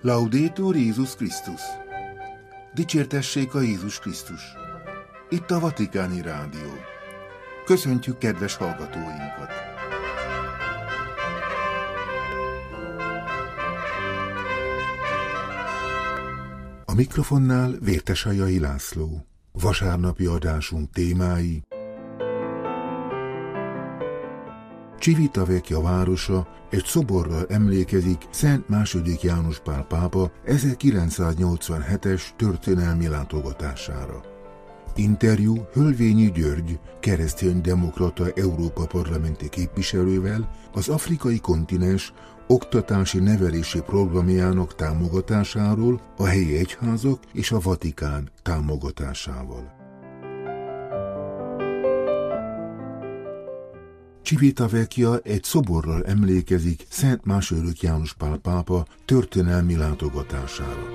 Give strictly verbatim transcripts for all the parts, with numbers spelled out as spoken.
Laudetur Jézus Krisztus! Dicsértessék a Jézus Krisztus! Itt a Vatikáni Rádió. Köszöntjük kedves hallgatóinkat! A mikrofonnál Vértesajai László. Vasárnapi adásunk témái: Civitavecchia városa egy szoborral emlékezik Szent második János Pál pápa ezerkilencszáznyolcvanhetes történelmi látogatására. Interjú Hölvényi György, kereszténydemokrata Európa parlamenti képviselővel az afrikai kontinens oktatási nevelési programjának támogatásáról, a helyi egyházak és a Vatikán támogatásával. Civitavecchia egy szoborral emlékezik Szent második János Pál pápa történelmi látogatására.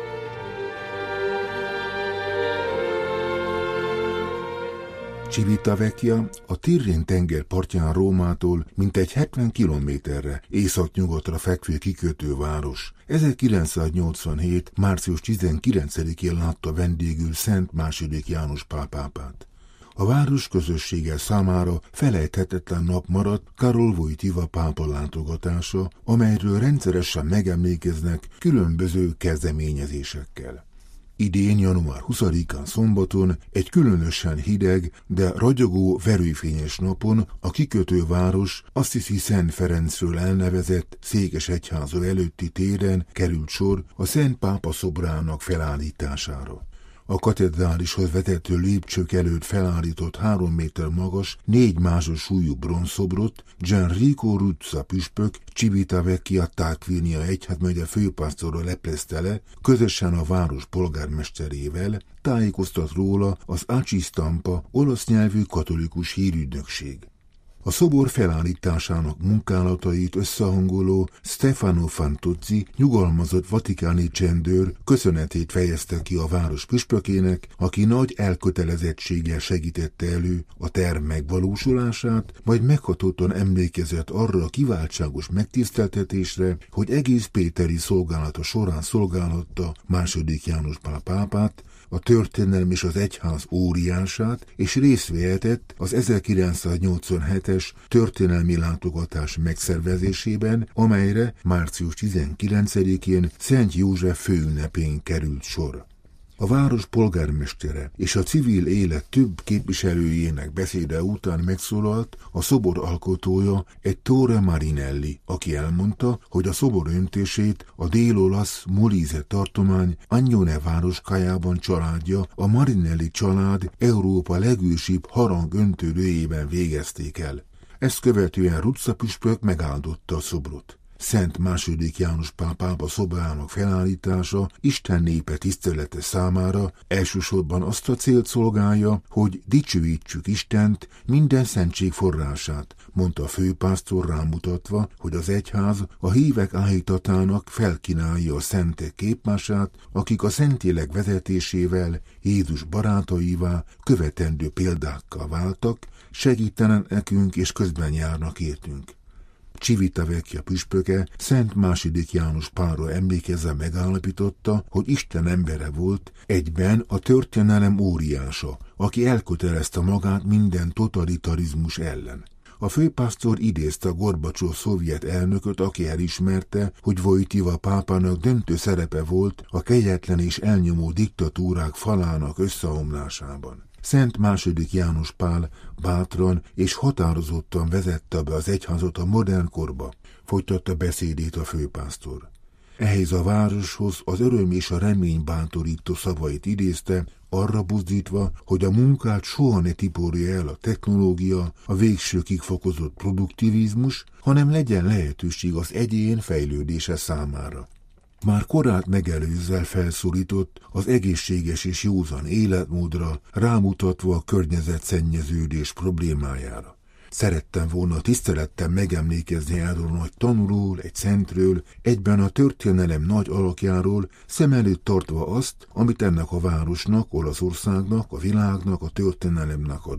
Civitavecchia a Tirrén-tenger partján Rómától mintegy hetven kilométerre északnyugatra fekvő kikötőváros. ezerkilencszáznyolcvanhét. március tizenkilencedikén látta vendégül Szent második János Pál pápát. A város közössége számára felejthetetlen nap maradt Karol Wojtyła pápa látogatása, amelyről rendszeresen megemlékeznek különböző kezdeményezésekkel. Idén január huszadikán szombaton egy különösen hideg, de ragyogó verőfényes napon a kikötőváros Assisi Szent Ferencről elnevezett székesegyháza előtti téren került sor a Szent Pápa szobrának felállítására. A katedrálishoz vezető lépcsők előtt felállított három méter magas, négy mázsos súlyú bronzszobrot Gianrico Ruzza püspök Civitavecchia Tarquinia egyházmegye főpásztora leplezte le, közösen a város polgármesterével, tájékoztat róla az Aci Stampa olasz nyelvű katolikus hírügynökség. A szobor felállításának munkálatait összehangoló Stefano Fantozzi, nyugalmazott vatikáni csendőr köszönetét fejezte ki a város püspökének, aki nagy elkötelezettséggel segítette elő a terv megvalósulását, majd meghatottan emlékezett arra a kiváltságos megtiszteltetésre, hogy egész péteri szolgálata során szolgálhatta második János Pál pápát, a történelem és az egyház óriását, és részt vehetett az ezerkilencszáznyolcvanhetes történelmi látogatás megszervezésében, amelyre március tizenkilencedikén Szent József főünnepén került sor. A város polgármestere és a civil élet több képviselőjének beszéde után megszólalt a szobor alkotója, Ettore Marinelli, aki elmondta, hogy a szobor öntését a dél-olasz Molise tartomány Agnone városkájában családja, a Marinelli család Európa legősibb harangöntődőjében végezték el. Ezt követően Ruzza püspök megáldotta a szobrot. Szent második János Pál pápa szobrának felállítása Isten népe tisztelete számára elsősorban azt a célt szolgálja, hogy dicsőítsük Istent, minden szentség forrását, mondta a főpásztor rámutatva, hogy az egyház a hívek áhítatának felkínálja a szentek képmását, akik a Szentlélek vezetésével Jézus barátaivá, követendő példákkal váltak, segítenek nekünk és közben járnak értünk. Civitavecchia püspöke Szent második János Pálra emlékezve megállapította, hogy Isten embere volt, egyben a történelem óriása, aki elkötelezte magát minden totalitarizmus ellen. A főpásztor idézte a Gorbacsov szovjet elnököt, aki elismerte, hogy Wojtyła pápának döntő szerepe volt a kegyetlen és elnyomó diktatúrák falának összeomlásában. Szent második János Pál bátran és határozottan vezette be az egyházat a modern korba, folytatta beszédét a főpásztor. Ehhez a városhoz az öröm és a remény bátorító szavait idézte, arra buzdítva, hogy a munkát soha ne tiporja el a technológia, a végsőkig fokozott produktivizmus, hanem legyen lehetőség az egyén fejlődése számára. Már korát megelőzzel felszólított az egészséges és józan életmódra, rámutatva a környezetszennyeződés problémájára. Szerettem volna tisztelettel megemlékezni erről a nagy tanulóról, egy szentről, egyben a történelem nagy alakjáról, szem előtt tartva azt, amit ennek a városnak, Olaszországnak, a világnak, a történelemnek adott.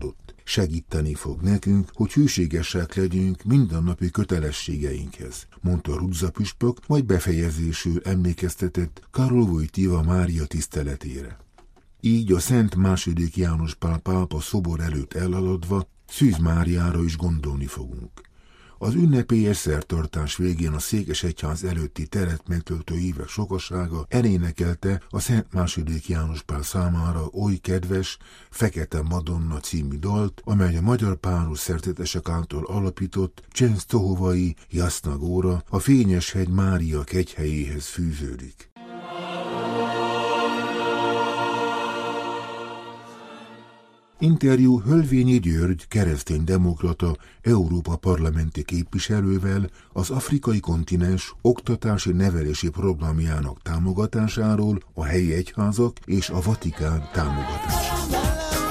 segíteni fog nekünk, hogy hűségesek legyünk mindennapi kötelességeinkhez, mondta Rudza püspök, majd befejezésül emlékeztetett Karol Wojtyła Mária tiszteletére. Így a Szent második János Pál pápa szobor előtt elhaladva Szűz Máriára is gondolni fogunk. Az ünnepélyes szertartás végén a Székesegyház előtti teret megtöltő évek sokasága elénekelte a Szent második János Pál számára oly kedves Fekete Madonna című dalt, amely a magyar páros szerzetesek által alapított Csensztohovai Jasna Góra, a Fényeshegy Mária kegyhelyéhez fűződik. Interjú Hölvényi György kereszténydemokrata Európa parlamenti képviselővel az afrikai kontinens oktatási nevelési programjának támogatásáról, a helyi egyházak és a Vatikán támogatásáról.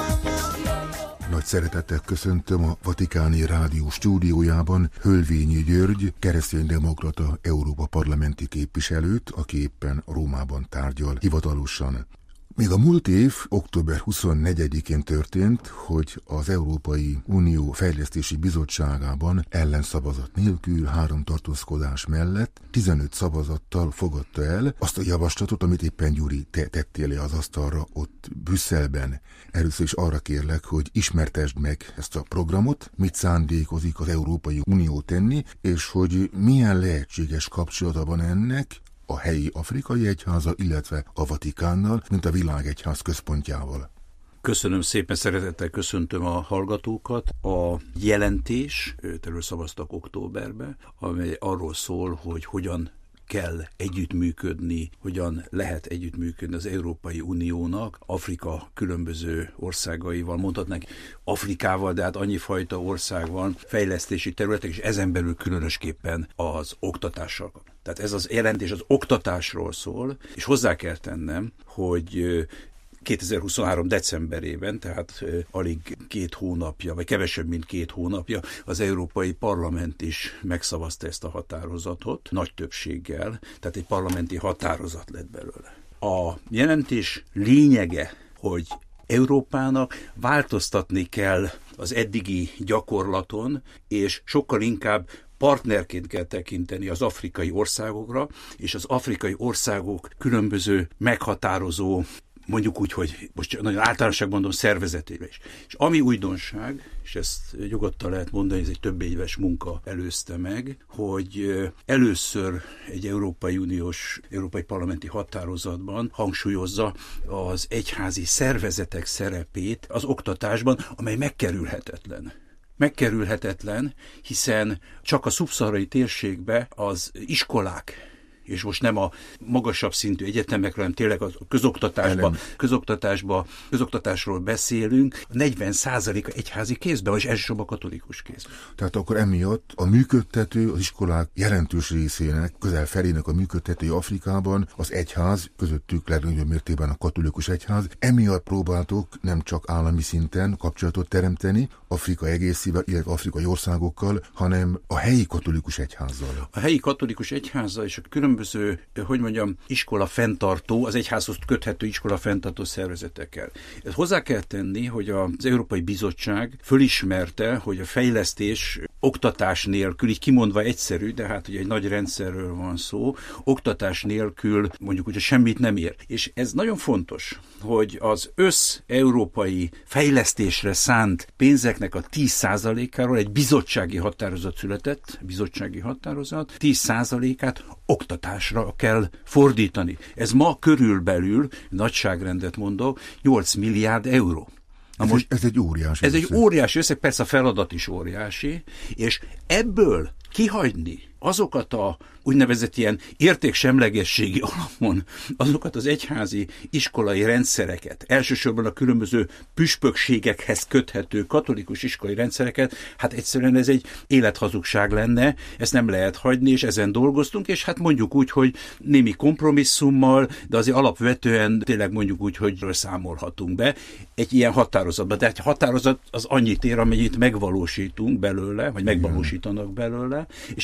Nagy szeretettel köszöntöm a Vatikáni Rádió stúdiójában Hölvényi György, kereszténydemokrata Európa parlamenti képviselőt, aki éppen Rómában tárgyal hivatalosan. Még a múlt év október huszonnegyedikén történt, hogy az Európai Unió Fejlesztési Bizottságában ellenszavazat nélkül három tartózkodás mellett tizenöt szavazattal fogadta el azt a javaslatot, amit éppen Gyuri te tettél le az asztalra ott Brüsszelben. Először is arra kérlek, hogy ismertesd meg ezt a programot, mit szándékozik az Európai Unió tenni, és hogy milyen lehetséges kapcsolata van ennek a helyi afrikai egyháza, illetve a Vatikánnal, mint a világegyház központjával. Köszönöm szépen, szeretettel köszöntöm a hallgatókat. A jelentés, erről szavaztak októberben, amely arról szól, hogy hogyan kell együttműködni, hogyan lehet együttműködni az Európai Uniónak Afrika különböző országaival, mondhatnánk Afrikával, de hát annyi fajta ország van, fejlesztési területek, és ezen belül különösképpen az oktatással. Tehát ez az jelentés az oktatásról szól, és hozzá kell tennem, hogy kétezer-huszonhárom decemberében, tehát alig két hónapja, vagy kevesebb, mint két hónapja, az Európai Parlament is megszavazta ezt a határozatot nagy többséggel, tehát egy parlamenti határozat lett belőle. A jelentés lényege, hogy Európának változtatni kell az eddigi gyakorlaton, és sokkal inkább partnerként kell tekinteni az afrikai országokra, és az afrikai országok különböző meghatározó, mondjuk úgy, hogy most nagyon általánosságban mondom, szervezetére is. És ami újdonság, és ezt nyugodtan lehet mondani, ez egy több éves munka előzte meg, hogy először egy Európai Uniós, Európai Parlamenti határozatban hangsúlyozza az egyházi szervezetek szerepét az oktatásban, amely megkerülhetetlen. Megkerülhetetlen, hiszen csak a szubszaharai térségbe az iskolák, és most nem a magasabb szintű egyetemekről, hanem tényleg a közoktatásban, közoktatásba, közoktatásról beszélünk, negyven százaléka egyházi kézben, és elsősorban katolikus kézben. Tehát akkor emiatt a működtető, az iskolák jelentős részének, közel felének a működtető Afrikában az egyház, közöttük legnagyobb mértékben a katolikus egyház, emiatt próbáltok nem csak állami szinten kapcsolatot teremteni Afrika egészével, illetve afrikai országokkal, hanem a helyi katolikus egyházzal. A helyi katolikus egyházzal és a különböző hogy mondjam, iskola fenntartó, az egyházhoz köthető iskola fenntartó szervezetekkel. Ezt hozzá kell tenni, hogy az Európai Bizottság fölismerte, hogy a fejlesztés oktatás nélkül, így kimondva egyszerű, de hát ugye egy nagy rendszerről van szó, oktatás nélkül mondjuk úgy, hogy semmit nem ér. És ez nagyon fontos, hogy az össz-európai fejlesztésre szánt pénzeknek a tíz százalékáról egy bizottsági határozat született, bizottsági határozat, tíz százalékát oktatásra kell fordítani. Ez ma körülbelül, nagyságrendet mondok, nyolc milliárd euró. Na ez, most, egy, ez egy óriási Ez összeg. egy óriási összeg, persze a feladat is óriási, és ebből kihagyni azokat a úgynevezett ilyen értéksemlegességi alapon, azokat az egyházi iskolai rendszereket, elsősorban a különböző püspökségekhez köthető katolikus iskolai rendszereket, hát egyszerűen ez egy élethazugság lenne, ezt nem lehet hagyni, és ezen dolgoztunk, és hát mondjuk úgy, hogy némi kompromisszummal, de azért alapvetően tényleg mondjuk úgy, hogy számolhatunk be egy ilyen határozatban. De egy határozat az annyit ér, amennyit megvalósítunk belőle, vagy megvalósítanak belőle, és ez a nagy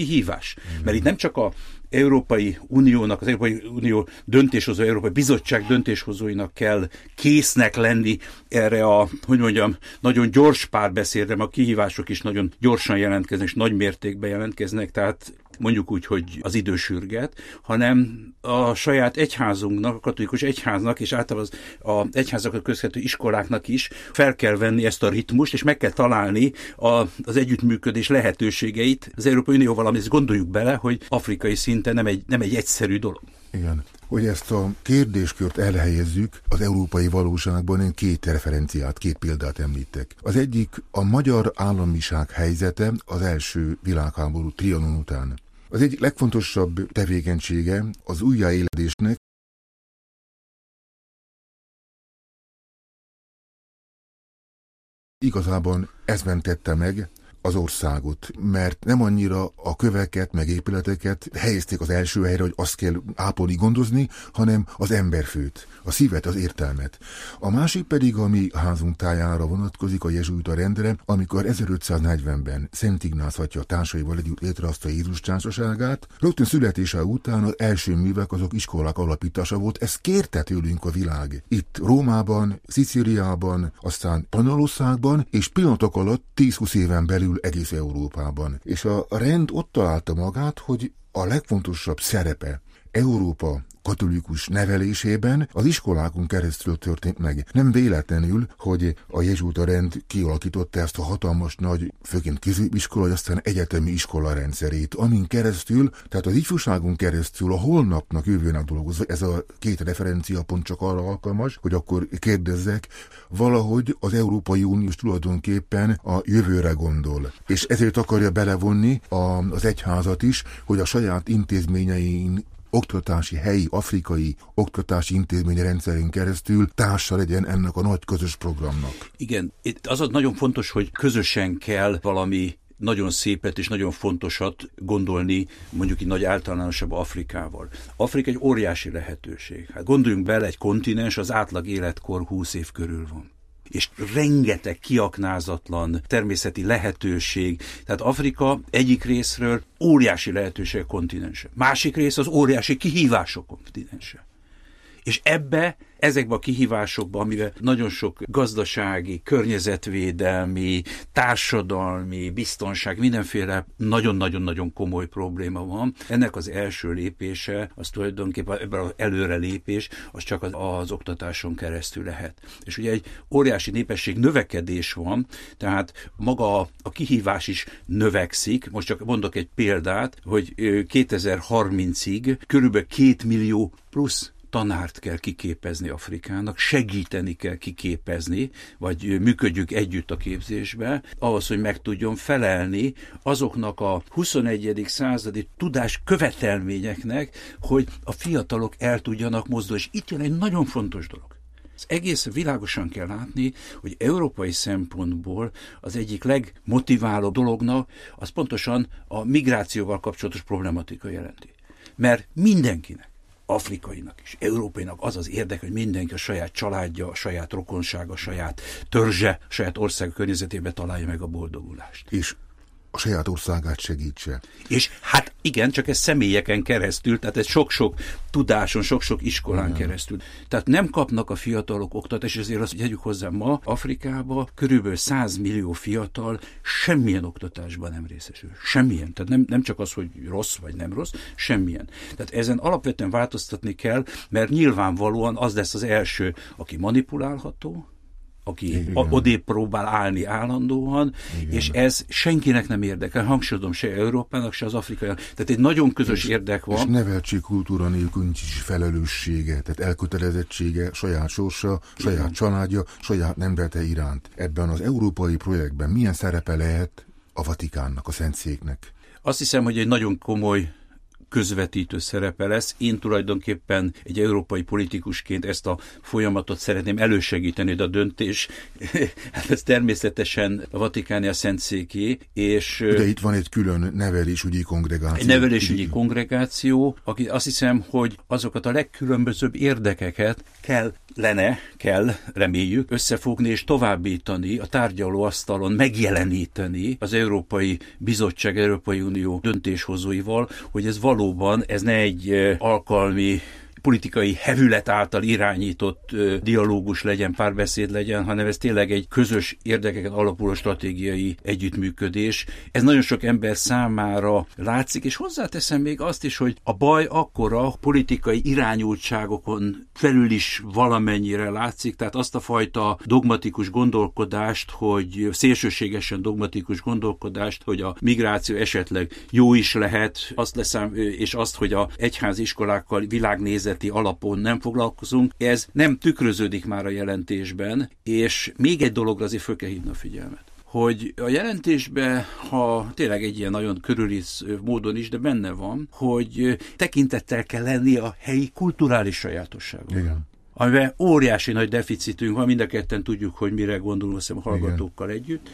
kihívás. Mm. Mert itt nem csak a Európai Uniónak, az Európai Unió döntéshozó, Európai Bizottság döntéshozóinak kell késznek lenni erre a, hogy mondjam, nagyon gyors párbeszédre, a kihívások is nagyon gyorsan jelentkeznek, és nagy mértékben jelentkeznek, tehát mondjuk úgy, hogy az idő sürget, hanem a saját egyházunknak, a katolikus egyháznak, és általában az a egyházakat közvető iskoláknak is fel kell venni ezt a ritmust, és meg kell találni a, az együttműködés lehetőségeit az Európai Unióval, amit gondoljuk bele, hogy afrikai szinten nem egy, nem egy egyszerű dolog. Igen. Hogy ezt a kérdéskört elhelyezzük az európai valóságban, én két referenciát, két példát említek. Az egyik a magyar államiság helyzete az első világháború Trianon után. Az egyik legfontosabb tevékenysége az újjáéledésnek igazában ez mentette meg az országot, mert nem annyira a köveket, meg épületeket helyezték az első helyre, hogy azt kell ápolni, gondozni, hanem az emberfőt, a szívet, az értelmet. A másik pedig, ami házunk tájára vonatkozik, a jezsuita rendre, amikor ezerötszáznegyvenben Szent Ignác atya társaival együtt létrehozta Jézus társaságát, rögtön születése után az első művek azok iskolák alapítása volt, ezt kérte tőlünk a világ. Itt Rómában, Szicíliában, aztán Spanyolországban, és pillanatok alatt tíz-húsz éven belül egész Európában. És a rend ott találta magát, hogy a legfontosabb szerepe Európa katolikus nevelésében az iskolákon keresztül történt meg. Nem véletlenül, hogy a jezsuita rend kialakította ezt a hatalmas nagy, főként középiskola, vagy aztán egyetemi iskola rendszerét, amin keresztül, tehát az ifjúságon keresztül a holnapnak, jövőnek dolgozva, ez a két referenciapont csak arra alkalmas, hogy akkor kérdezzek, valahogy az Európai Unió tulajdonképpen a jövőre gondol. És ezért akarja belevonni az egyházat is, hogy a saját intézményein oktatási, helyi, afrikai oktatási intézmény rendszerén keresztül társa legyen ennek a nagy közös programnak. Igen, itt az nagyon fontos, hogy közösen kell valami nagyon szépet és nagyon fontosat gondolni, mondjuk így nagy általánosabb Afrikával. Afrika egy óriási lehetőség. Hát gondoljunk bele, egy kontinens, az átlag életkor húsz év körül van. És rengeteg kiaknázatlan természeti lehetőség. Tehát Afrika egyik részről óriási lehetőség a kontinense. Másik rész az óriási kihívások kontinense. És ebbe, ezekbe a kihívásokba, amivel nagyon sok gazdasági, környezetvédelmi, társadalmi, biztonság, mindenféle nagyon-nagyon-nagyon komoly probléma van. Ennek az első lépése, az tulajdonképpen ebben az előrelépés, az csak az, az oktatáson keresztül lehet. És ugye egy óriási népesség növekedés van, tehát maga a, a kihívás is növekszik. Most csak mondok egy példát, hogy kétezer-harmincig körülbelül két millió plusz tanárt kell kiképezni Afrikának, segíteni kell kiképezni, vagy működjük együtt a képzésbe, ahhoz, hogy meg tudjon felelni azoknak a huszonegyedik századi tudás követelményeknek, hogy a fiatalok el tudjanak mozdulni. És itt jön egy nagyon fontos dolog. Az egész világosan kell látni, hogy európai szempontból az egyik legmotiválóbb dolognak az pontosan a migrációval kapcsolatos problematika jelenti. Mert mindenkinek, afrikainak is, európainak az az érdek, hogy mindenki a saját családja, a saját rokonsága, a saját törzse, a saját ország környezetében találja meg a boldogulást. És a saját országát segítse. És hát igen, csak ez személyeken keresztül, tehát ez sok-sok tudáson, sok-sok iskolán igen. keresztül. Tehát nem kapnak a fiatalok oktatást, és azért azt tegyük hozzá, ma Afrikában körülbelül száz millió fiatal semmilyen oktatásban nem részesül. Semmilyen. Tehát nem, nem csak az, hogy rossz vagy nem rossz, semmilyen. Tehát ezen alapvetően változtatni kell, mert nyilvánvalóan az lesz az első, aki manipulálható, aki odébb próbál állni állandóan, igen. és ez senkinek nem érdekel, hangsúlyozom, se Európának, se az afrikaiak. Tehát egy nagyon közös és, érdek van. És neveltségkultúra nélkül nincs is felelőssége, tehát elkötelezettsége, saját sorsa, saját igen. családja, saját nemzete iránt. Ebben az európai projektben milyen szerepe lehet a Vatikánnak, a Szentszéknek? Azt hiszem, hogy egy nagyon komoly közvetítő szerepe lesz. Én tulajdonképpen egy európai politikusként ezt a folyamatot szeretném elősegíteni, de a döntés, hát ez természetesen a Vatikáni a Szentszéké, és... De itt van egy külön nevelésügyi kongregáció. Egy nevelésügyi kongregáció, aki azt hiszem, hogy azokat a legkülönbözőbb érdekeket kellene, kell, reméljük, összefogni és továbbítani, a tárgyalóasztalon megjeleníteni az Európai Bizottság, Európai Unió döntéshozóival, hogy ez valóban, ez ne egy alkalmi politikai hevület által irányított ö, dialógus legyen, párbeszéd legyen, hanem ez tényleg egy közös érdekeket alapuló stratégiai együttműködés. Ez nagyon sok ember számára látszik, és hozzáteszem még azt is, hogy a baj akkora politikai irányultságokon felül is valamennyire látszik, tehát azt a fajta dogmatikus gondolkodást, hogy szélsőségesen dogmatikus gondolkodást, hogy a migráció esetleg jó is lehet, azt leszám, és azt, hogy a egyházi iskolákkal világnézet alapon nem foglalkozunk, ez nem tükröződik már a jelentésben, és még egy dologra azért föl kell hívni a figyelmet. Hogy a jelentésben, ha tényleg egy ilyen nagyon körülisz módon is, de benne van, hogy tekintettel kell lenni a helyi kulturális sajátosságra. Igen. Amiben óriási nagy deficitünk van, mind a ketten tudjuk, hogy mire gondolunk, azt hiszem, a hallgatókkal Igen. együtt.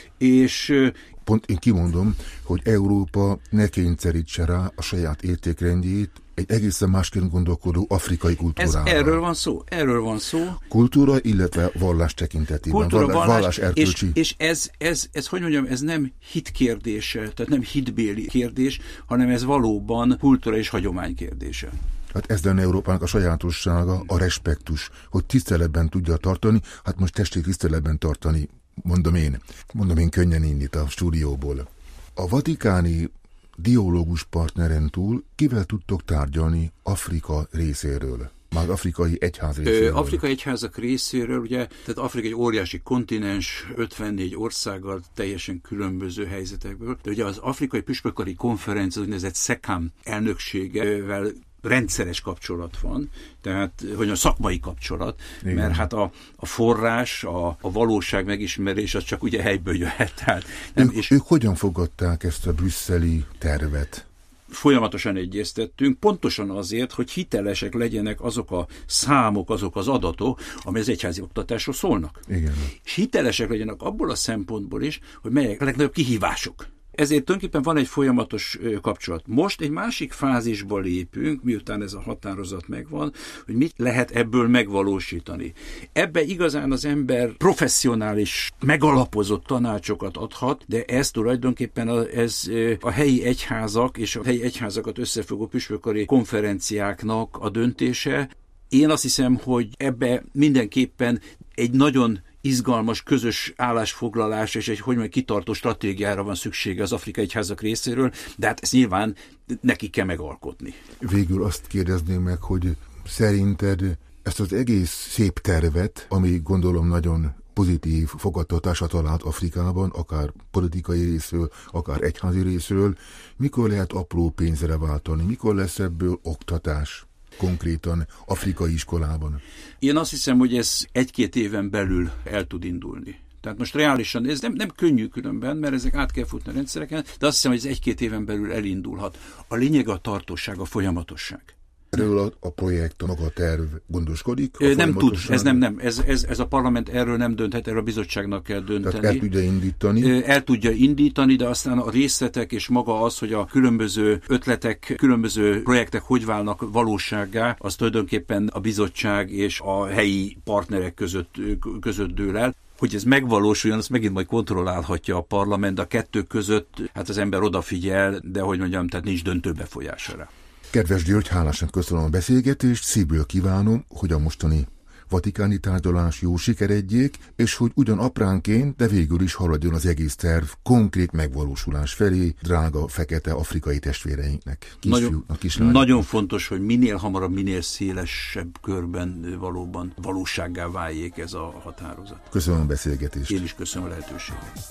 És pont én kimondom, hogy Európa ne kényszerítse rá a saját értékrendjét egy egészen másként gondolkodó afrikai kultúrára. Ez erről van szó, erről van szó. Kultúra, illetve vallás tekintetében. Kultúra, vallás, vallás, vallás erkölcsi. És, és ez, ez, ez, hogy mondjam, ez nem hit kérdése, tehát nem hitbéli kérdés, hanem ez valóban kultúra és hagyomány kérdése. Hát ez lenne Európának a sajátossága, a respektus, hogy tiszteletben tudja tartani, hát most testi tiszteletben tartani, mondom én, mondom én könnyen innit a stúdióból. A vatikáni dialógus partneren túl kivel tudtok tárgyalni Afrika részéről? Már afrikai egyház részéről. Afrikai egyházak részéről, ugye, tehát Afrika egy óriási kontinens, ötvennégy országgal, teljesen különböző helyzetekből, de ugye az Afrikai Püspökkari Konferencia, úgynevezett szekám elnökségevel rendszeres kapcsolat van, tehát hogy a szakmai kapcsolat, Igen. mert hát a, a forrás, a, a valóság megismerés az csak ugye helyből jöhet. Tehát nem, ők, és ők hogyan fogadták ezt a brüsszeli tervet? Folyamatosan egyeztettünk, pontosan azért, hogy hitelesek legyenek azok a számok, azok az adatok, amely az egyházi oktatásról szólnak. Igen. És hitelesek legyenek abból a szempontból is, hogy melyek a legnagyobb kihívások. Ezért tulajdonképpen van egy folyamatos kapcsolat. Most egy másik fázisba lépünk, miután ez a határozat megvan, hogy mit lehet ebből megvalósítani. Ebbe igazán az ember professzionális, megalapozott tanácsokat adhat, de ez tulajdonképpen a, ez a helyi egyházak és a helyi egyházakat összefogó püspökkari konferenciáknak a döntése. Én azt hiszem, hogy ebbe mindenképpen egy nagyon izgalmas, közös állásfoglalás és egy, hogy mondjam, kitartó stratégiára van szüksége az afrikai egyházak részéről, de hát ezt nyilván neki kell megalkotni. Végül azt kérdezném meg, hogy szerinted ezt az egész szép tervet, ami gondolom nagyon pozitív fogadtatásra talált Afrikában, akár politikai részről, akár egyházi részről, mikor lehet apró pénzre váltani, mikor lesz ebből oktatás? Konkrétan afrikai iskolában? Én azt hiszem, hogy ez egy-két éven belül el tud indulni. Tehát most reálisan, ez nem, nem könnyű különben, mert ezek át kell futni a rendszereken, de azt hiszem, hogy ez egy-két éven belül elindulhat. A lényeg a tartóság, a folyamatosság. Erről a, a projekt, a maga terv gondoskodik? Nem tud, ez nem, nem. Ez, ez, ez a parlament erről nem dönthet, erről a bizottságnak kell dönteni. Tehát el tudja indítani? El tudja indítani, de aztán a részletek és maga az, hogy a különböző ötletek, különböző projektek hogy válnak valósággá, az tulajdonképpen a bizottság és a helyi partnerek között, között dől el. Hogy ez megvalósuljon, azt megint majd kontrollálhatja a parlament, de a kettő között hát az ember odafigyel, de hogy mondjam, tehát nincs döntő befolyása rá. Kedves György, hálásan köszönöm a beszélgetést, szívből kívánom, hogy a mostani vatikáni tárgyalás jó sikeredjék, és hogy ugyan apránként, de végül is haladjon az egész terv konkrét megvalósulás felé, drága fekete afrikai testvéreinknek, kisfiúknak, kislányoknak. Nagyon fontos, hogy minél hamarabb, minél szélesebb körben valóban valósággá váljék ez a határozat. Köszönöm a beszélgetést. Én is köszönöm a lehetőséget.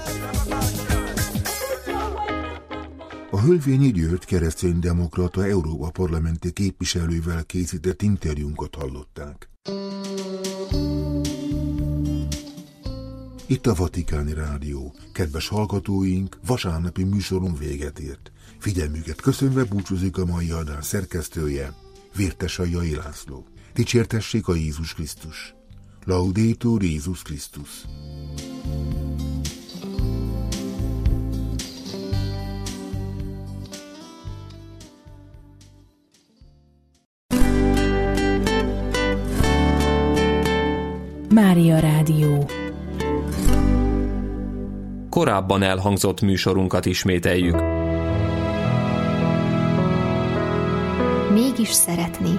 A Hölvényi György kereszténydemokrata Európa parlamenti képviselővel készített interjúnkat hallották. Itt a Vatikáni Rádió. Kedves hallgatóink, vasárnapi műsorunk véget ért. Figyelmüket köszönve búcsúzik a mai adás szerkesztője, Vértesai László. Dicsértessék a Jézus Krisztus. Laudetur Jézus Krisztus. Mária Rádió. Korábban elhangzott műsorunkat ismételjük. Mégis szeretni.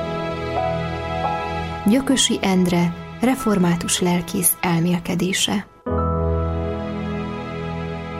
Gyökösi Endre, református lelkész elmélkedése.